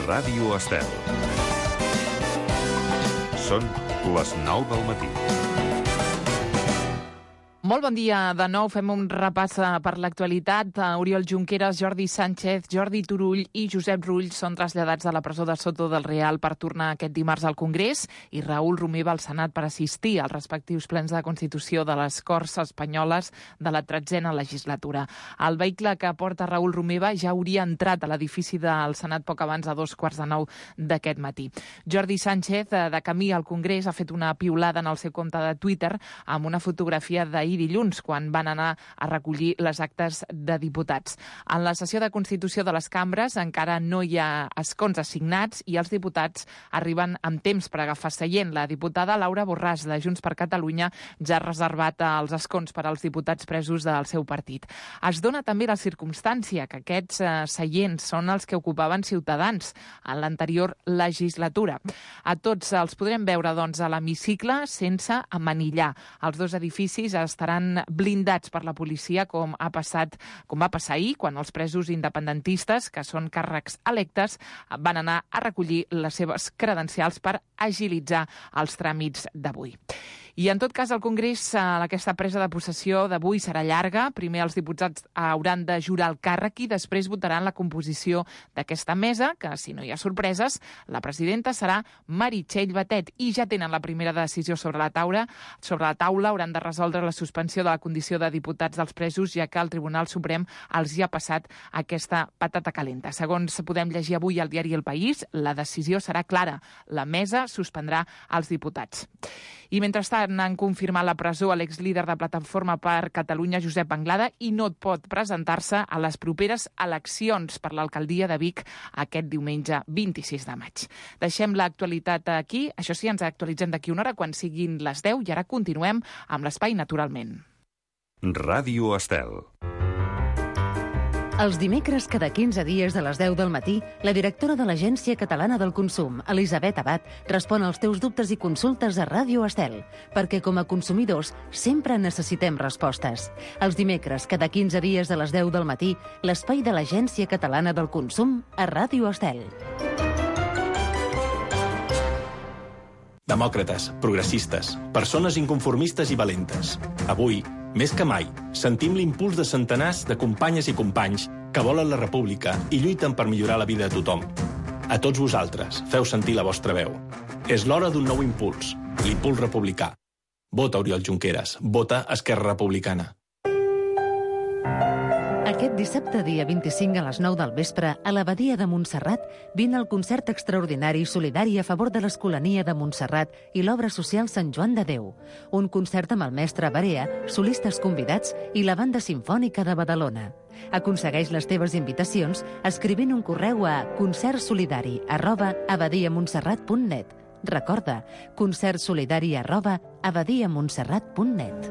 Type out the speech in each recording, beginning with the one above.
Ràdio Estel. Són les 9 del matí. Molt bon dia de nou. Fem un repàs per l'actualitat. Oriol Junqueras, Jordi Sánchez, Jordi Turull i Josep Rull són traslladats de la presó de Soto del Real per tornar aquest dimarts al Congrés i Raül Romeva al Senat per assistir als respectius plens de Constitució de les Corts Espanyoles de la 13a legislatura. El vehicle que porta Raül Romeva ja hauria entrat a l'edifici del Senat poc abans de 8:45 d'aquest matí. Jordi Sánchez, de camí al Congrés, ha fet una piulada en el seu compte de Twitter amb una fotografia d'ahir dilluns, quan van anar a recollir les actes de diputats. En la sessió de Constitució de les cambres encara no hi ha escons assignats i els diputats arriben amb temps per agafar seient. La diputada Laura Borràs, de Junts per Catalunya, ja ha reservat els escons per als diputats presos del seu partit. Es dona també la circumstància que aquests seients són els que ocupaven Ciutadans en l'anterior legislatura. A tots els podrem veure, doncs, a l'hemicicle sense amanillar. Els dos edificis estaran blindats per la policia, com va passar ahir, quan els presos independentistes, que són càrrecs electes, van anar a recollir les seves credencials per agilitzar els tràmits d'avui. I, en tot cas, al Congrés, aquesta presa de possessió d'avui serà llarga. Primer els diputats hauran de jurar el càrrec i després votaran la composició d'aquesta mesa, que, si no hi ha sorpreses, la presidenta serà Meritxell Batet. I ja tenen la primera decisió sobre la taula. Hauran de resoldre la suspensió de la condició de diputats dels presos, ja que el Tribunal Suprem els hi ha passat aquesta patata calenta. Segons podem llegir avui al diari El País, la decisió serà clara. La mesa suspendrà els diputats. I mentrestant han confirmat la presó a l'exlíder de Plataforma per Catalunya, Josep Anglada, i no pot presentar-se a les properes eleccions per l'alcaldia de Vic aquest diumenge 26 de maig. Deixem l'actualitat aquí. Això sí, ens actualitzem d'aquí una hora quan siguin les 10 i ara continuem amb l'espai Naturalment. Ràdio Estel. Els dimecres, cada 15 dies de les 10 del matí, la directora de l'Agència Catalana del Consum, Elisabet Abad, respon als teus dubtes i consultes a Ràdio Estel, perquè com a consumidors sempre necessitem respostes. Els dimecres, cada 15 dies de les 10 del matí, l'espai de l'Agència Catalana del Consum a Ràdio Estel. Demòcrates, progressistes, persones inconformistes i valentes. Avui, més que mai, sentim l'impuls de centenars de companyes i companys que volen la república i lluiten per millorar la vida de tothom. A tots vosaltres, feu sentir la vostra veu. És l'hora d'un nou impuls, l'impuls republicà. Vota Oriol Junqueras, vota Esquerra Republicana. Aquest dissabte, dia 25 a les 9 del vespre, a l'Abadia de Montserrat, vine el concert extraordinari i solidari a favor de l'Escolania de Montserrat i l'obra social Sant Joan de Déu. Un concert amb el mestre Barea, solistes convidats i la Banda Simfònica de Badalona. Aconsegueix les teves invitacions escrivint un correu a concertsolidari@abadiamontserrat.net. Recorda, concertsolidari@abadiamontserrat.net.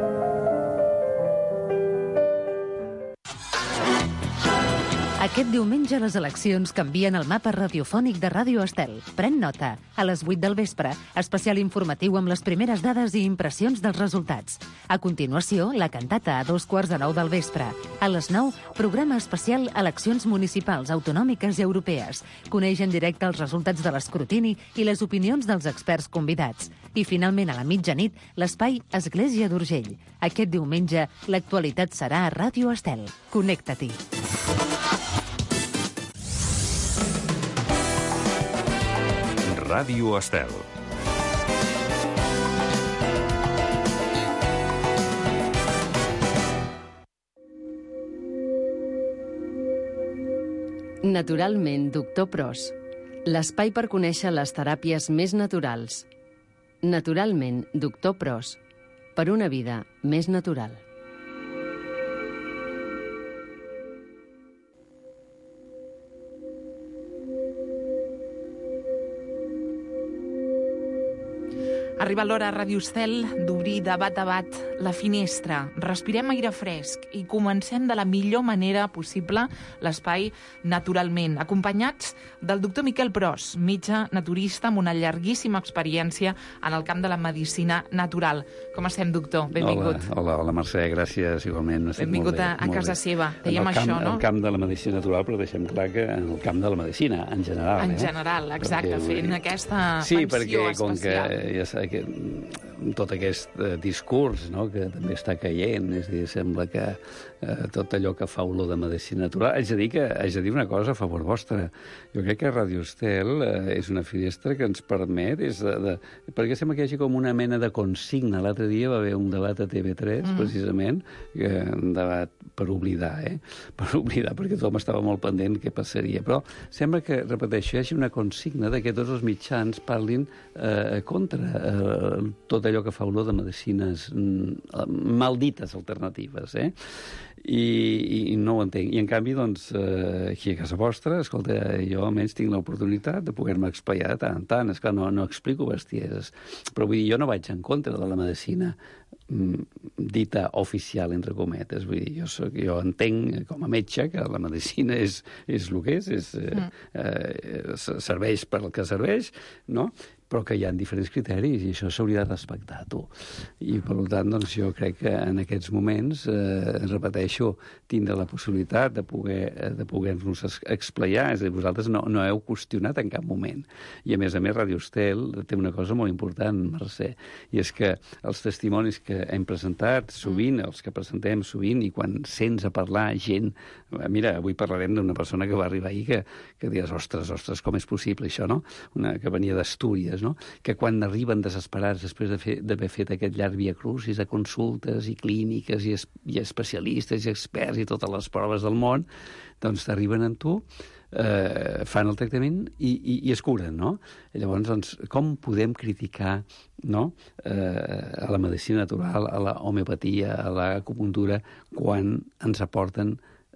Aquest diumenge les eleccions canvien el mapa radiofònic de Ràdio Estel. Pren nota. A les 8 del vespre, especial informatiu amb les primeres dades i impressions dels resultats. A continuació, la cantata a 8:15 del vespre. A les 9, programa especial Eleccions municipals, autonòmiques i europees. Coneix en directe els resultats de l'escrutini i les opinions dels experts convidats. I finalment, a la mitjanit, l'espai Església d'Urgell. Aquest diumenge, l'actualitat serà a Ràdio Estel. Connecta-t'hi. Ràdio Estel. Naturalment, Doctor Pros. L'espai per conèixer les teràpies més naturals. Naturalment, Doctor Pros. Per una vida més natural. Arriba l'hora a Ràdio Estel d'obrir de bat a bat la finestra. Respirem aire fresc i comencem de la millor manera possible l'espai naturalment, acompanyats del doctor Miquel Pros, metge naturista amb una llarguíssima experiència en el camp de la medicina natural. Com estem, doctor? Benvingut. Hola, Mercè, gràcies, igualment. Benvingut a casa seva. Dèiem això, no? En el camp de la medicina natural, però deixem clar que en el camp de la medicina, en general. En general, exacte, fent aquesta sí, menció perquè, com especial. Que ja sabeu que tot aquest discurs, no?, que també està caient, és a dir, sembla que tot allò que fa olor de medicina natural... Haig de dir una cosa a favor vostra. Jo crec que Ràdio Estel és una finestra que ens permet... perquè sembla que hi hagi com una mena de consigna. L'altre dia va haver un debat a TV3, precisament, un debat per oblidar, per oblidar, perquè tothom estava molt pendent què passaria. Però sembla que, repeteixo, hi hagi una consigna de que tots els mitjans parlin contra tot allò que fa olor de medicines maldites alternatives, I no ho entenc. I, en canvi, doncs, aquí a casa vostra, escolta, jo almenys tinc l'oportunitat de poder-me explayar de tant en tant. Esclar, no explico bestieses. Però vull dir, jo no vaig en contra de la medicina dita oficial, entre cometes. Vull dir, jo entenc com a metge que la medicina és el que és, serveix per al que serveix, no?, però que hi ha diferents criteris i això s'hauria de respectar, tu. I, per tant, doncs, jo crec que en aquests moments, repeteixo, tindre la possibilitat de poder-nos explayar. És a dir, vosaltres no heu qüestionat en cap moment. I, a més, Ràdio Estel té una cosa molt important, Mercè, i és que els testimonis que hem presentat sovint, els que presentem sovint, i quan sents a parlar gent... Mira, avui parlarem d'una persona que va arribar ahir que diràs, ostres, com és possible això, no? Una que venia d'Astúries, no? Que quan arriben desesperats després d'haver fet aquest llarg viacrucis a consultes i clíniques i especialistes i experts i totes les proves del món, doncs arriben amb tu, fan el tractament i es curen, no? Llavors, doncs, com podem criticar, no?, a la medicina natural, a la homeopatia, a l'acupuntura, quan ens aporten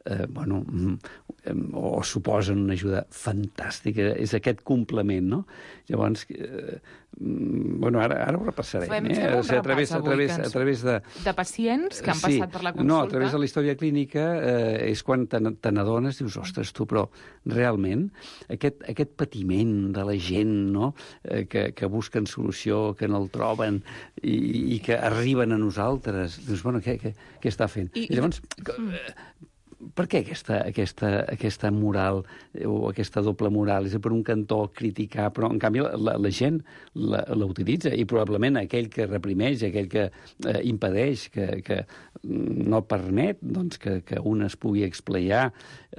o suposen una ajuda fantàstica. És aquest complement, no? Llavors, ara ho repassarem. Fem un repàs avui, a través de pacients que han passat per la consulta. No, a través de la història clínica és quan te n'adones, dius, ostres, tu, però realment aquest patiment de la gent, no?, que busquen solució, que no el troben i que arriben a nosaltres, dius, bueno, què està fent? I llavors... Per què aquesta moral o aquesta doble moral? És per un cantó criticar, però en canvi la gent la utilitza i probablement aquell que reprimeix, aquell que impedeix, que no permet doncs, que un es pugui explayar,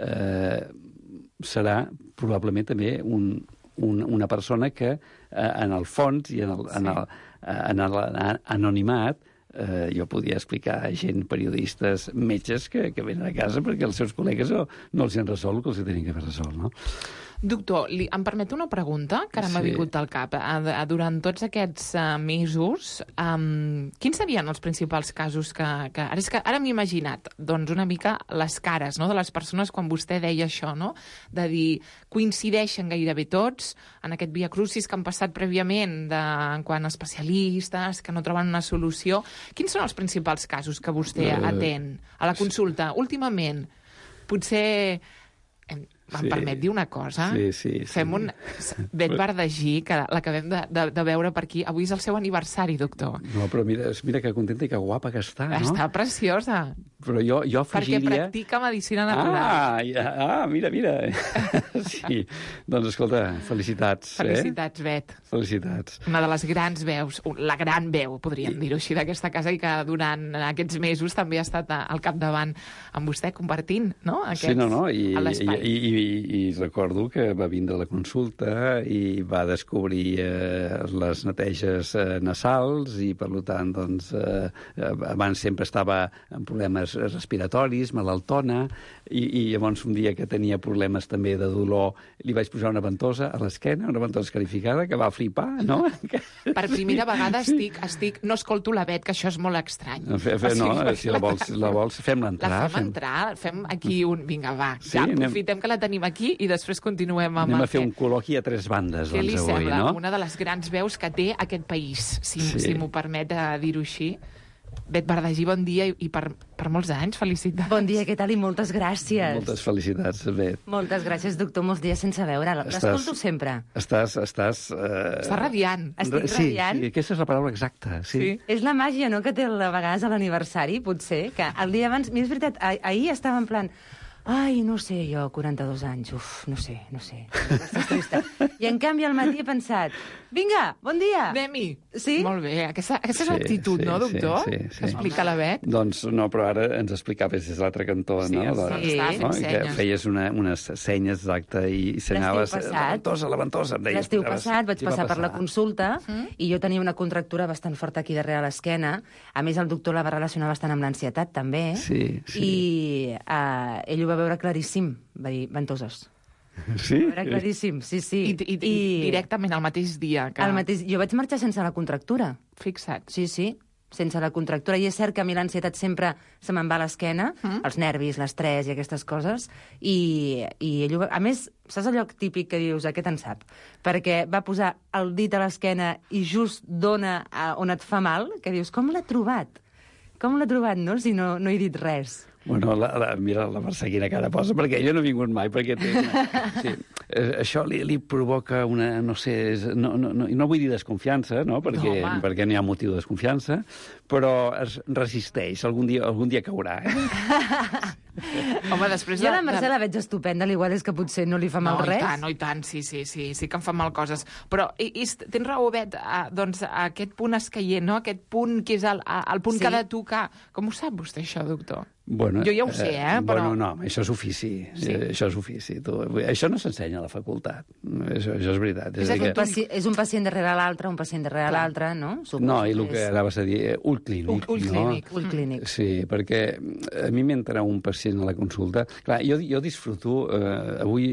serà probablement també una persona que en el fons i en l'anonimat jo podia explicar a gent, periodistes, metges, que venen a casa perquè els seus col·legues no els han resolt el que els tenen que haver resolt, no? Doctor, em permet una pregunta que ara m'ha vingut al cap. Durant tots aquests mesos, quins serien els principals casos que... Ara m'he imaginat, doncs, una mica les cares, no?, de les persones quan vostè deia això, no?, de dir, coincideixen gairebé tots en aquest viacrucis que han passat prèviament en quant a especialistes, que no troben una solució. Quins són els principals casos que vostè atén a la consulta? Últimament, potser... Em permet dir una cosa? Sí. Fem un... Bet Verdagí, que l'acabem de veure per aquí. Avui és el seu aniversari, doctor. No, però mira que contenta i que guapa que està, no? Està preciosa. Però jo afegiria... Perquè practica medicina natural. Mira. Sí. Doncs, escolta, felicitats. Felicitats, Bet. Felicitats. Una de les grans veus, la gran veu, podríem dir-ho així, d'aquesta casa i que durant aquests mesos també ha estat al capdavant amb vostè compartint, no?, a l'espai. I recordo que va vindre a la consulta i va descobrir les neteges nasals i, per tant, doncs, abans sempre estava amb problemes respiratoris, malaltona, i llavors un dia que tenia problemes també de dolor li vaig posar una ventosa a l'esquena, una ventosa escarificada, que va flipar, no? Per primera vegada no escolto la Bet, que això és molt estrany. Si la vols, fem-la entrar. La fem entrar, fem aquí un... Vinga, va, ja aprofitem que la tenim aquí i després continuem amb Anem a fer un col·loqui a 3 bandes, què li doncs, avui, sembla? no? Una de les grans veus que té aquest país, si m'ho permet dir-ho així. Bet Verdagí, bon dia i per molts anys, felicitats. Bon dia, què tal? I moltes gràcies. Moltes felicitats, Bet. Moltes gràcies, doctor. Molts dies sense veure. L'escolto sempre. Estàs radiant. Estic radiant. Sí, aquesta és la paraula exacta. Sí. És la màgia, no?, que té a vegades a l'aniversari, potser, que el dia abans... Mira, és veritat, ahir estava en plan... Ai, no sé, jo, 42 anys, no sé. Estàs trista. I en canvi al matí he pensat, vinga, bon dia. Anem-hi. Sí? Molt bé, aquesta és l'actitud, no, doctor? Sí. Que explica la Bet. Doncs no, però ara ens explicaves des de l'altre cantó, Sí, no? estava fent Que senyes. feies unes senyes, exacte, i s'anaves... Levantosa, em deies. L'estiu passat vaig passar per la consulta i jo tenia una contractura bastant forta aquí darrere l'esquena. A més, el doctor la va relacionar bastant amb l'ansietat, també. Sí. I ell ho va veure claríssim. Va dir, ventoses. Sí? Era claríssim, sí. I directament el mateix dia. Jo vaig marxar sense la contractura. Fixa't. Sí, sense la contractura. I és cert que a mi l'ansietat sempre se me'n va a l'esquena, els nervis, l'estrès i aquestes coses, i ell... A més, saps allò típic que dius, aquest en sap? Perquè va posar el dit a l'esquena i just dona on et fa mal, que dius, com l'ha trobat? Com l'ha trobat, no?, si no he dit res. Bueno, mira la Mercè quina cara posa, perquè ella no ha vingut mai, perquè té sí, això li provoca una, no sé, no vull dir desconfiança, no? Perquè n'hi ha motiu de desconfiança, però es resisteix, algun dia caurà, Home, després jo la Mercè la veig estupenda, l'igual és que potser no li fa mal res. No, i tant, sí que em fan mal coses. Però tens raó, Bet, doncs aquest punt escaient, no? Aquest punt que és el punt que ha de tocar. Com ho sap vostè, això, doctor? Bueno, jo ja ho sé, però... Bueno, no, això és ofici. Sí? Això és ofici. Això no s'ensenya a la facultat. Això és veritat. És un pacient darrere l'altre, un pacient darrere l'altre, no? No, i el que anaves a dir, ull clínic. Ull clínic. Sí, perquè a mi m'entra un pacient a la consulta. Clar, jo disfruto... Avui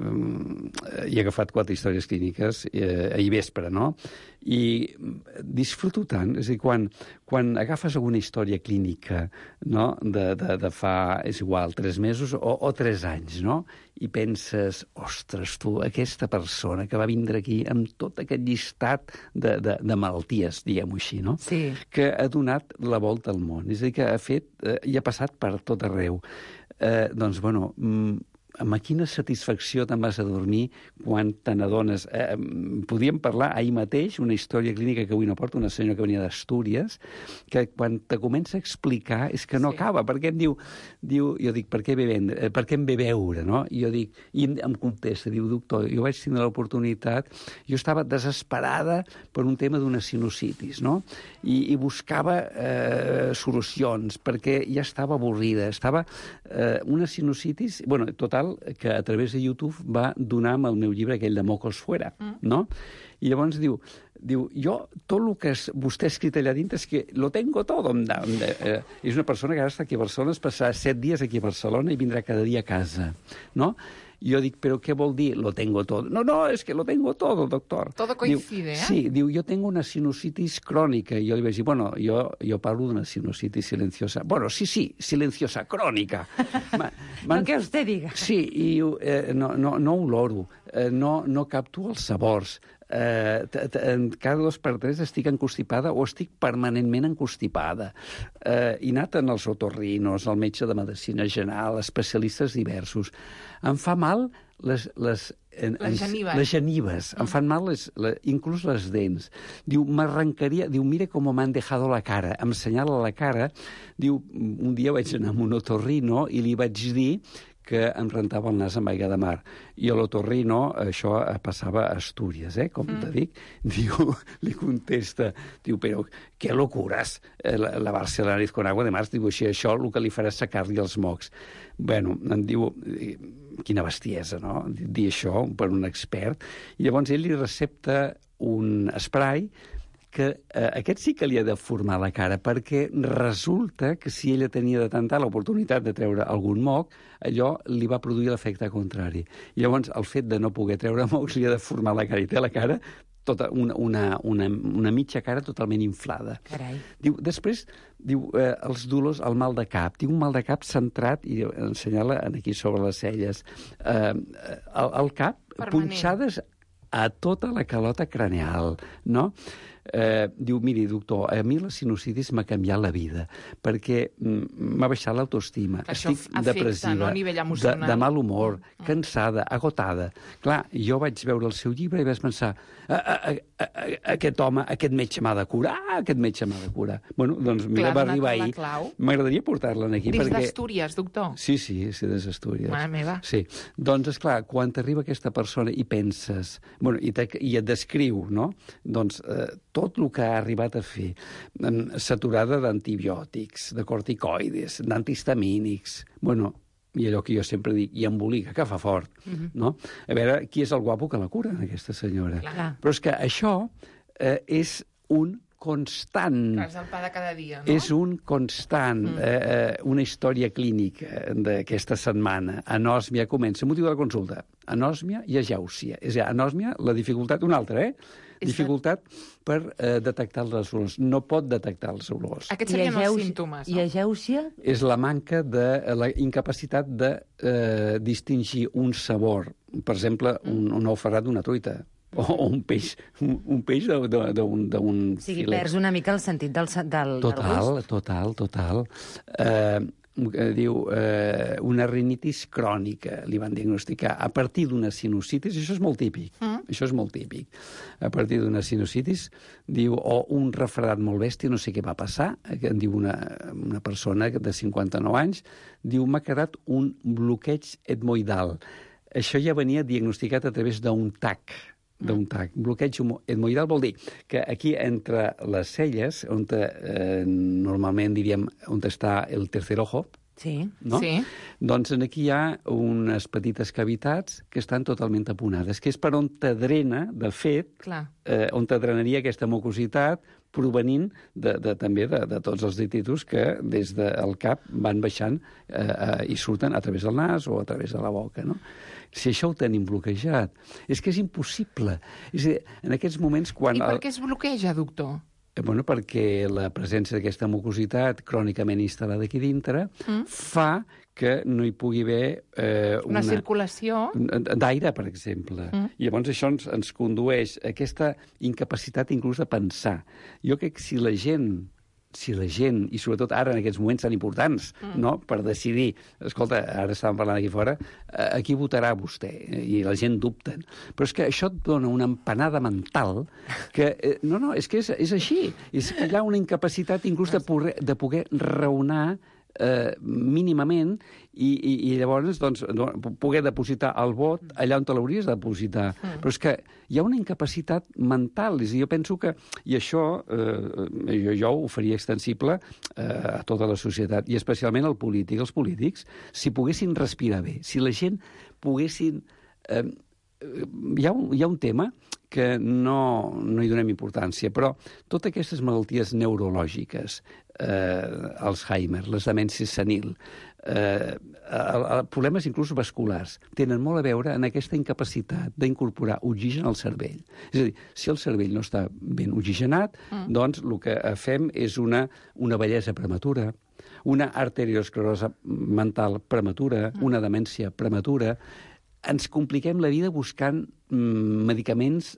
he agafat 4 històries clíniques ahir vespre, no? I disfruto tant, és a dir, quan agafes alguna història clínica, no?, de fa, és igual, 3 mesos o 3 anys, no?, i penses, ostres, tu, aquesta persona que va vindre aquí amb tot aquest llistat de malalties, diguem-ho així, no?, que ha donat la volta al món, és a dir, que ha fet i ha passat per tot arreu. Doncs, bueno... amb quina satisfacció te'n vas a dormir quan te n'adones. Podíem parlar ahir mateix, una història clínica que avui no porto, una senyora que venia d'Astúries, que quan te comença a explicar és que no acaba, perquè em diu, jo dic, per què em ve veure, no? I jo dic, i em contesta, diu, doctor, jo vaig tenir l'oportunitat, jo estava desesperada per un tema d'una sinusitis, no? I buscava solucions, perquè ja estava avorrida, estava una sinusitis, bueno, total, que a través de YouTube va donar amb el meu llibre aquell de Mocos Fuera, no? I llavors diu, jo, tot el que vostè ha escrit allà dintre és que lo tengo todo. És una persona que ara està aquí a Barcelona, es passarà 7 dies aquí a Barcelona i vindrà cada dia a casa, no? I jo dic, però què vol dir lo tengo todo? No, es que lo tengo todo, doctor. Todo coincide, Sí, diu, jo tengo una sinusitis crònica. I jo li vaig dir, bueno, jo parlo d'una sinusitis silenciosa. Bueno, sí, silenciosa, crònica. Lo que usted diga. Sí, i no oloro, no capto els sabors. Cada 2 per 3 estic encostipada o estic permanentment encostipada. He anat als otorrinos, al metge de medicina general, especialistes diversos. Em fa mal les genives. Em fan mal inclús les dents. Diu, m'arrencaria... Diu, mire com m'han dejado la cara. Em senyala la cara. Diu, un dia vaig anar amb un otorrino i li vaig dir que em rentava el nas amb aigua de mar. I a l'otorrino, això passava a Astúries, com te dic. Diu, li contesta, diu, però qué locuras, lavarse la nariz con agua de mar. Diu, això el que li farà és secar-li els mocs. Bueno, em diu, quina bestiesa, no?, dir això per un expert. I llavors ell li recepta un spray que aquest sí que li ha de formar la cara, perquè resulta que si ella tenia de tentar l'oportunitat de treure algun moc, allò li va produir l'efecte contrari. I llavors el fet de no poder treure mocs li ha de formar la cara, i té la cara tota una mitja cara totalment inflada. Carai. Després, els dolors, el mal de cap. Tinc un mal de cap centrat, i ensenyar-la aquí sobre les celles. El cap, punxades a tota la calota craneal, no? Diu, miri, doctor, a mi la sinusitis m'ha canviat la vida, perquè m'ha baixat l'autoestima, estic depressiva, no? A nivell emocional. De mal humor, cansada, agotada. Clar, jo vaig veure el seu llibre i vaig pensar, aquest home, aquest metge m'ha de curar, aquest metge m'ha de curar. Bueno, doncs mira, va arribar ahir. M'agradaria portar-la aquí. Des d'Astúries, doctor? Sí, des d'Astúries. Mare meva. Sí. Doncs, esclar, quan t'arriba aquesta persona i penses, bueno, i et descriu, no? Doncs tot el que ha arribat a fer, saturada d'antibiòtics, de corticoides, d'antihistamínics, bueno, i allò que jo sempre dic, i embolica, que fa fort, no? A veure, qui és el guapo que la cura, aquesta senyora? Clar. Però és que això és un constant. Clar, és el pa de cada dia, no? És un constant. Una història clínica d'aquesta setmana. Anòsmia comença. Motiu de la consulta. Anòsmia i agèusia. És a dir, anòsmia, la dificultat, una altra, dificultat per detectar les olors. No pot detectar els olors. Aquests serien els símptomes, no? I agèusia? És la manca de la incapacitat de distingir un sabor. Per exemple, un ou ferrat d'una truita. O un peix d'un O sigui, perds una mica el sentit del gust. Total. Diu una rinitis crònica, li van diagnosticar a partir d'una sinusitis, això és molt típic, a partir d'una sinusitis, diu, o un refredat molt bèstia, no sé què va passar, em diu una persona de 59 anys, diu, m'ha quedat un bloqueig etmoidal. Això ja venia diagnosticat a través d'un TAC, Bloqueig etmoidal vol dir que aquí entre les celles, on normalment diríem on està el tercer ojo, no? Sí. Doncs aquí hi ha unes petites cavitats que estan totalment taponades, que és per on t'adrena, de fet, on t'adrenaria aquesta mucositat provenint també de tots els detritus que des del cap van baixant i surten a través del nas o a través de la boca, no? Si això ho tenim bloquejat, és que és impossible. És a dir, en aquests moments quan... I per què es bloqueja, doctor? Bueno, perquè la presència d'aquesta mucositat crònicament instal·lada aquí dintre fa que no hi pugui haver una circulació d'aire, per exemple. I llavors això ens condueix a aquesta incapacitat inclús de pensar. Jo crec que si la gent, i sobretot ara en aquests moments tan importants, no?, per decidir, escolta, ara estàvem parlant aquí fora, a qui votarà vostè? I la gent dubten. Però és que això et dona una empanada mental que... No, és que és així. És que hi ha una incapacitat inclús de poder raonar mínimament i llavors doncs, poder depositar el vot allà on te l'hauries de depositar. Però és que hi ha una incapacitat mental. És a dir, jo penso que, i això jo ho faria extensible a tota la societat, i especialment als polítics, si poguessin respirar bé, si la gent poguessin... Hi ha un tema que no hi donem importància, però totes aquestes malalties neurològiques, Alzheimer, les demències senil, problemes inclús vasculars, tenen molt a veure en aquesta incapacitat d'incorporar oxigen al cervell. És a dir, si el cervell no està ben oxigenat, doncs el que fem és una vellesa prematura, una arteriosclerosi mental prematura, una demència prematura. Ens compliquem la vida buscant medicaments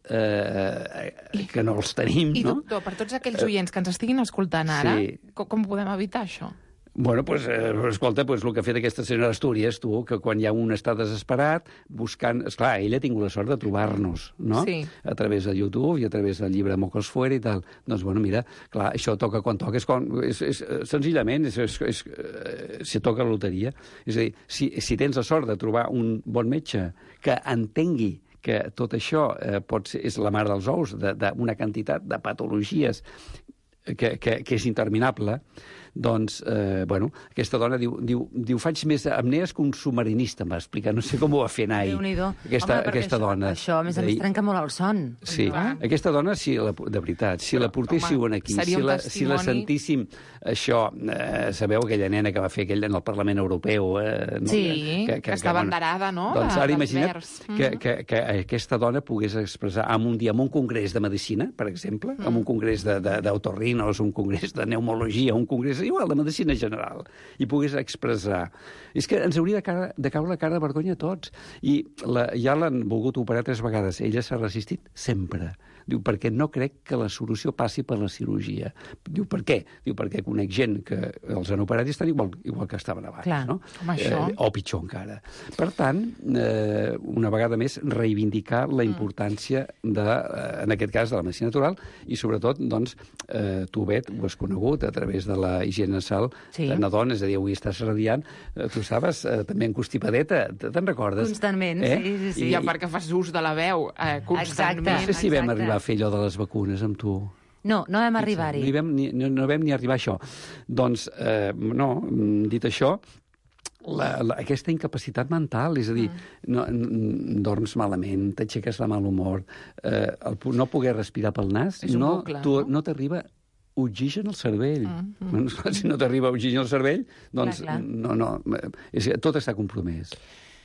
que no els tenim, no? I, doctor, per tots aquells oients que ens estiguin escoltant ara, com podem evitar això? Bueno, doncs, escolta, el que ha fet aquesta senyora Astúries, tu, que quan hi ha un està desesperat, buscant... Esclar, ella ha tingut la sort de trobar-nos, no? Sí. A través de YouTube i a través del llibre Mocos Fuera i tal. Doncs, bueno, mira, clar, això toca quan toca. Senzillament, se toca la loteria. És a dir, si tens la sort de trobar un bon metge que entengui que tot això és la mar dels ous, d'una quantitat de patologies que és interminable, doncs, aquesta dona diu faig més apnees que un submarinista, em va explicar. No sé com ho va fer anar aquesta dona. Això, a més, ens trenca molt el son. Sí, aquesta dona, de veritat, si la portéssiu aquí, si la sentíssim, això, sabeu aquella nena que va fer aquell en el Parlament Europeu? Sí, que estava endarada, no? Doncs ara imagina't que aquesta dona pogués expressar en un congrés de medicina, per exemple, en un congrés d'autorrinos, un congrés de pneumologia, un congrés igual de medicina general, i pogués expressar. És que ens hauria de caure la cara de vergonya a tots. I ja l'han volgut operar 3 vegades. Ella s'ha resistit sempre. Diu, perquè no crec que la solució passi per la cirurgia. Diu, per què? Diu, perquè conec gent que els han operat i estan igual que estaven abans. Clar, no? Això. O pitjor encara. Per tant, una vegada més, reivindicar la importància en aquest cas, de la medicina natural i, sobretot, doncs, tu, Bet, ho has conegut a través de la higiene nasal de Nadon, és a dir, avui estàs radiant. Tu estaves també encostipadeta, te'n recordes? Constantment, sí. Ja perquè fas ús de la veu constantment. No sé si vam arribar a fer allò de les vacunes amb tu. No vam arribar-hi. No vam ni arribar a això. Doncs, no, dit això, aquesta incapacitat mental, és a dir, dorms malament, t'aixeques de mal humor, no poder respirar pel nas, no t'arriba oxigen al cervell. Si no t'arriba oxigen al cervell, doncs tot està compromès.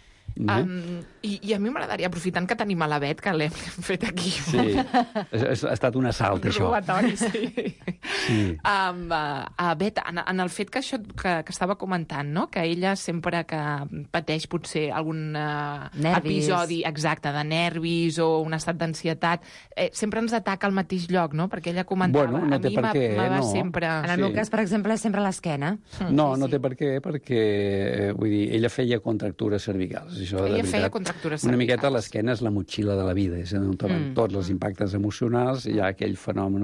I a mi m'agradaria, aprofitant que tenim a la Bet, que l'hem fet aquí. Sí, ha estat un assalt, això. Un robatori, sí. Bet, en el fet que això que estava comentant, no? Que ella sempre que pateix potser algun episodi exacte de nervis o un estat d'ansietat, sempre ens ataca al mateix lloc, no? Perquè ella comentava, a mi m'ha sempre... En el meu cas, per exemple, és sempre l'esquena. No té per què, perquè vull dir, ella feia contractures cervicals. Això, ella feia contractures cervicals. Una miqueta l'esquena és la motxilla de la vida, és on van tots els impactes emocionals, hi ha aquell fenomen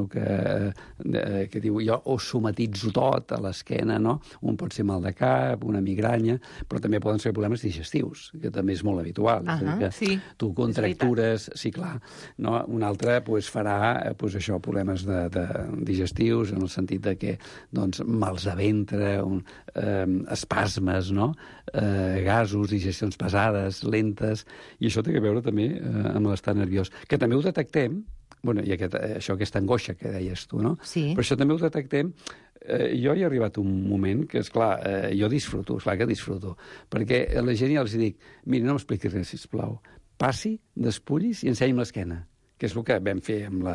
que diu jo ho somatitzo tot a l'esquena, no? Un pot ser mal de cap, una migranya, però també poden ser problemes digestius, que també és molt habitual. Tu contractures, sí, clar, no? Un altre farà això, problemes digestius, en el sentit de que mals de ventre, espasmes, no? Gasos, digestions pesades, lentes, i això té a veure també amb l'estat nerviós, que també ho detectem, i aquesta angoixa que deies tu, no? Sí. Però això també ho detectem. Jo hi he arribat un moment que, esclar, jo disfruto, esclar que disfruto, perquè a la gent ja els dic, miri, no m'expliquis res, sisplau, passi, despullis i ensenyi'm l'esquena, que és el que vam fer amb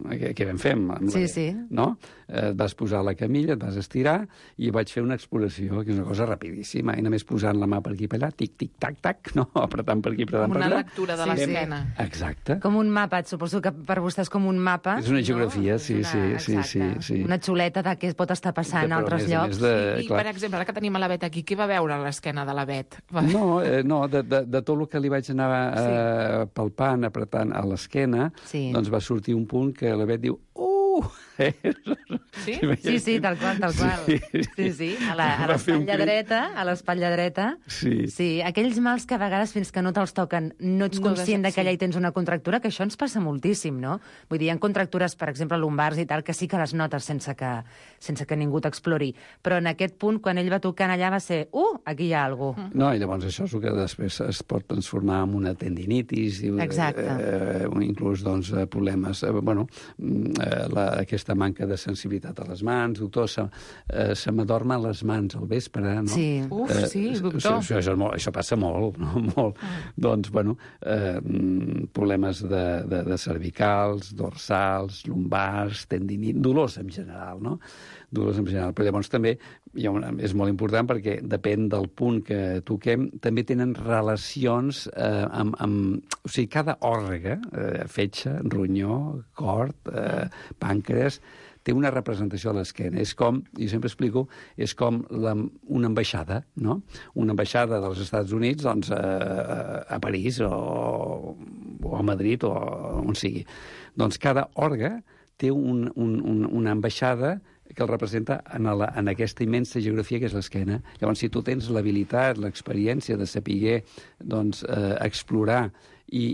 no? Et vas posar a la camilla, et vas estirar i vaig fer una exploració, que és una cosa rapidíssima, i només posant la mà per aquí per allà, tic, tic, tac, tac, no? Apretant per aquí, apretant per allà. Com una lectura de l'esquena. Exacte. Com un mapa, suposo que per vostè és com un mapa. És una geografia, sí. Una xuleta de què pot estar passant a altres llocs. I, per exemple, ara que tenim a la Bet aquí, què va veure a l'esquena de la Bet? No, de tot el que li vaig anar palpant, apretant a l'esquena, doncs va sortir un punt que la Bet diu Sí, tal qual. Sí. A l'espatlla dreta. Sí, aquells mals que a vegades fins que no te'ls toquen no ets conscient que allà hi tens una contractura, que això ens passa moltíssim, no? Vull dir, hi ha contractures, per exemple, lumbars i tal, que sí que les notes sense que ningú t'explori. Però en aquest punt, quan ell va tocant allà, va ser, aquí hi ha alguna cosa. No, i llavors això és el que després es pot transformar en una tendinitis, inclús problemes, aquesta manca de sensibilitat a les mans. Doctor, se m'adormen les mans al vespre, no? Sí. Sí, doctor. Això passa molt, no? Molt. Doncs, problemes de cervicals, dorsals, lumbars, tendinitis, dolors en general, no? Dolors en general. Però llavors també és molt important perquè depèn del punt que toquem, també tenen relacions o sigui, cada òrgan, fetge, ronyó, cort, pàncreas, té una representació a l'esquena. És com, jo sempre explico, és com una ambaixada, no? Una ambaixada dels Estats Units, doncs, a París o a Madrid o on sigui. Doncs cada òrgan té una ambaixada que el representa en aquesta immensa geografia que és l'esquena. Llavors, si tu tens l'habilitat, l'experiència de saber explorar i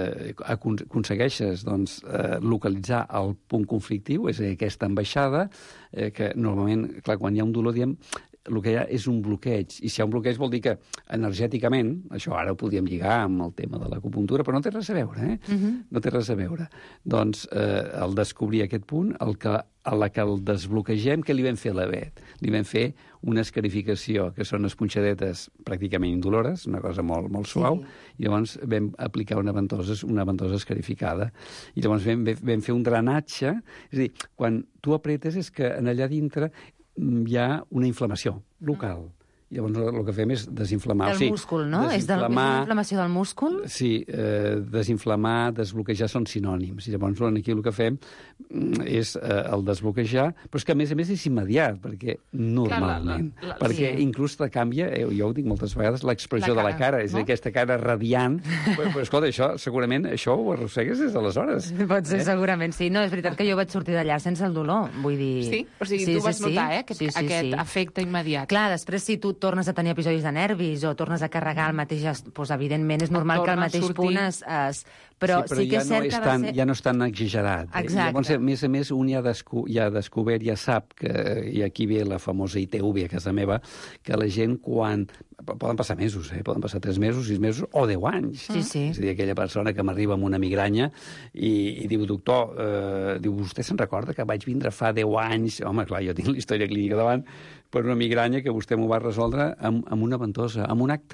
aconsegueixes localitzar el punt conflictiu, és a dir, aquesta ambaixada, que normalment, clar, quan hi ha un dolor, diem, el que hi ha és un bloqueig. I si hi ha un bloqueig vol dir que energèticament, això ara ho podíem lligar amb el tema de l'acupuntura, però no té res a veure, No té res a veure. Doncs, al descobrir aquest punt, a la que el desbloquegem, què li vam fer a la Bet? Li vam fer una escarificació, que són esponxadetes pràcticament indolores, una cosa molt, molt suau, i llavors vam aplicar una ventosa escarificada. I llavors vam fer un drenatge, és a dir, quan tu apretes és que allà dintre hi ha una inflamació local. Llavors el que fem és desinflamar. Del múscul, no? És una inflamació del múscul? Sí, desinflamar, desbloquejar són sinònims. I llavors aquí el que fem és el desbloquejar, però és que a més és immediat, perquè normalment, perquè inclús te canvia, jo ho dic moltes vegades, l'expressió de la cara, és a dir, aquesta cara radiant, però escolta, això segurament això ho arrossegues des d'aleshores. Pot ser, segurament, sí. No, és veritat que jo vaig sortir d'allà sense el dolor, vull dir... Sí? O sigui, tu vas notar, aquest efecte immediat. Clar, després si tu tornes a tenir episodis de nervis o tornes a carregar el mateix... Doncs, evidentment, és normal que al mateix punt Però sí que és cert que va ser... Ja no és tan exagerat. Exacte. Llavors, a més, un ja ha descobert, ja sap que... I aquí ve la famosa ITV a casa meva, que la gent quan... Poden passar mesos, poden passar 3 mesos, 6 mesos o 10 anys. Sí, sí. És a dir, aquella persona que m'arriba amb una migranya i diu, doctor, vostè se'n recorda que vaig vindre fa 10 anys? Home, clar, jo tinc la història clínica davant, per una migranya que vostè m'ho va resoldre amb una ventosa, amb un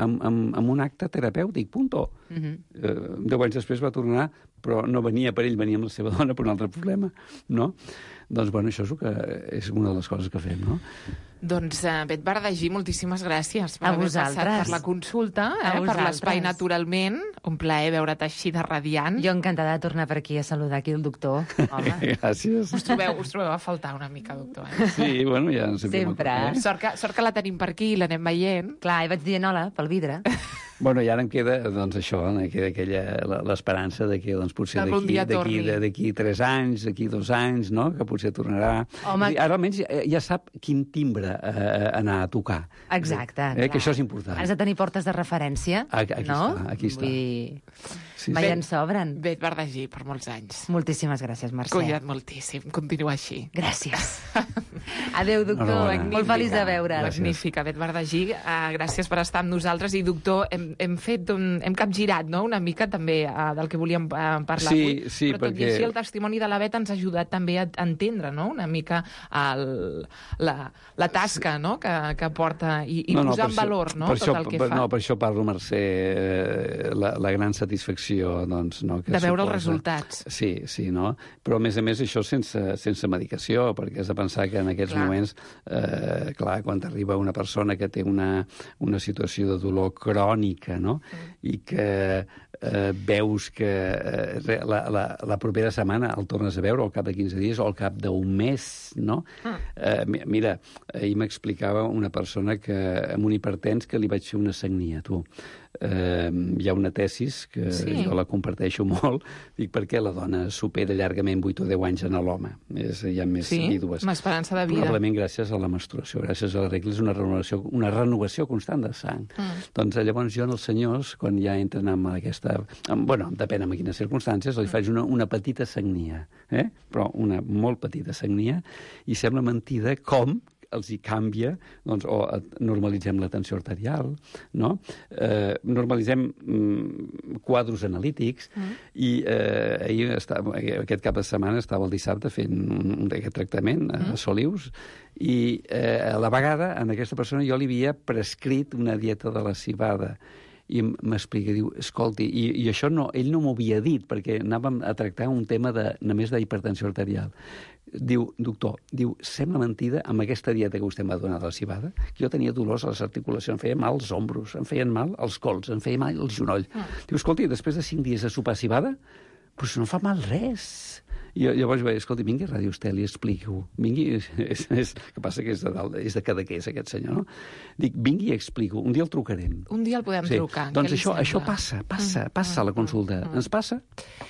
acte terapèutic, punto. 10 anys després va tornar, però no venia per ell, venia amb la seva dona per un altre problema, no? Doncs, bueno, això és una de les coses que fem, no? Doncs, Bet Bardagí, moltíssimes gràcies per haver passat per la consulta, per l'espai Naturalment. Un plaer veure't així de radiant. Jo encantada de tornar per aquí a saludar aquí el doctor. Home. Gràcies. Us trobeu a faltar una mica, doctor. Sí, bueno, ja sempre. Sort que la tenim per aquí, l'anem veient. Clar, i vaig dient hola pel vidre. Bueno, i ara em queda, doncs, això, queda l'esperança de que, doncs, potser d'aquí 3 anys, d'aquí 2 anys, no?, que potser tornarà. Home... Ara almenys ja sap quin timbre anar a tocar. Exacte, clar. Que això és important. Has de tenir portes de referència, Aquí està. Mai en sobren. Bet Bardagí, per molts anys. Moltíssimes gràcies, Mercè. Cuida't moltíssim, continua així. Gràcies. Adéu, doctor. Molt feliç de veure'l. Magnífica, Bet Bardagí. Gràcies per estar amb nosaltres. I, doctor, hem capgirat, no?, una mica també del que volíem parlar avui. Sí, però tot i així el testimoni de la Bet ens ha ajudat també a entendre, no?, una mica la tasca, no?, que porta i posar en valor, no?, tot el que fa. No, per això parlo, Mercè, la gran satisfacció, doncs, no, que de veure suposa. Els resultats. Sí, no? Però, a més, això sense medicació, perquè has de pensar que en aquests moments, clar, quan t'arriba una persona que té una situació de dolor crònica, no?, i que veus que la propera setmana el tornes a veure, o al cap de 15 dies, o al cap d'un mes, no? Mira, ahir m'explicava una persona que amb un hipertens que li vaig fer una sagnia, tu. Hi ha una tesis que jo la comparteixo molt, dic perquè la dona supera llargament 8 o 10 anys en l'home. Hi ha més vídues. Amb esperança de vida. Probablement gràcies a la menstruació, gràcies a la regla, és una renovació constant de sang. Doncs llavors jo als senyors, quan ja entren amb aquesta... Bueno, depèn en quines circumstàncies, els faig una petita sagnia, però una molt petita sagnia, i sembla mentida com els hi canvia, doncs, o normalitzem la tensió arterial, no? Normalitzem quadros analítics, i ahir, aquest cap de setmana, estava el dissabte fent aquest tractament a Solius, i a la vegada, a aquesta persona, jo li havia prescrit una dieta de la civada, i m'explica, diu, escolti, i això ell no m'ho havia dit, perquè anàvem a tractar un tema només d'hipertensió arterial. Diu, doctor, sembla mentida, amb aquesta dieta que vostè m'ha donat de la civada, que jo tenia dolors a les articulacions, em feien mal els ombros, em feien mal els colzs, em feia mal el genoll. Diu, escolti, després de 5 dies de sopar civada, doncs no fa mal res. I llavors vaig dir, escolti, vingui a Ràdio Estel i expliqui-ho. Vingui, que passa que és de Cadaqués, aquest senyor, no? Dic, vingui i expliqui-ho. Un dia el trucarem. Un dia el podem trucar. Doncs això passa a la consulta. Ens passa?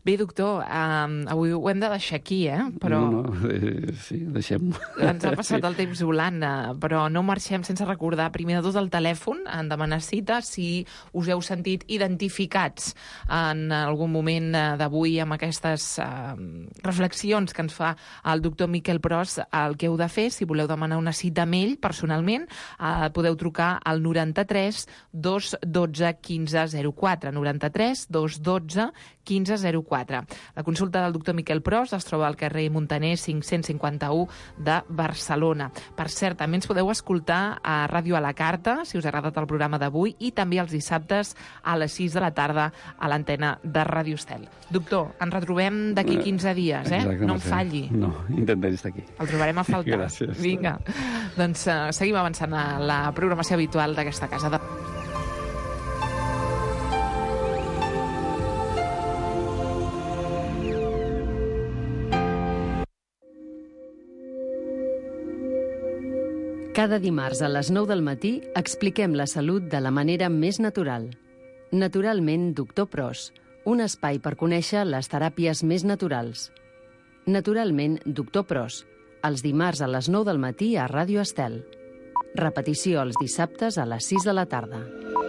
Bé, doctor, avui ho hem de deixar aquí, però... Sí, deixem-ho. Ens ha passat el temps volant, però no marxem sense recordar, primer de tot, el telèfon, en demanar cita, si us heu sentit identificats en algun moment d'avui amb aquestes reflexions que ens fa el doctor Miquel Pros. El que heu de fer, si voleu demanar una cita amb ell personalment, podeu trucar al 93 212 1504, 93 212 1504. La consulta del doctor Miquel Pros es troba al carrer Muntaner 551 de Barcelona. Per cert, també ens podeu escoltar a Ràdio a la Carta, si us ha agradat el programa d'avui, i també els dissabtes a les 6 de la tarda a l'antena de Ràdio Estel. Doctor, ens retrobem d'aquí 15 dies, Exacte, no em falli. No, intentaré estar aquí. El trobarem a faltar. Gràcies. Vinga, doncs seguim avançant a la programació habitual d'aquesta casa de... Cada dimarts a les 9 del matí expliquem la salut de la manera més natural. Naturalment, doctor Pros, un espai per conèixer les teràpies més naturals. Naturalment, doctor Pros, els dimarts a les 9 del matí a Ràdio Estel. Repetició els dissabtes a les 6 de la tarda.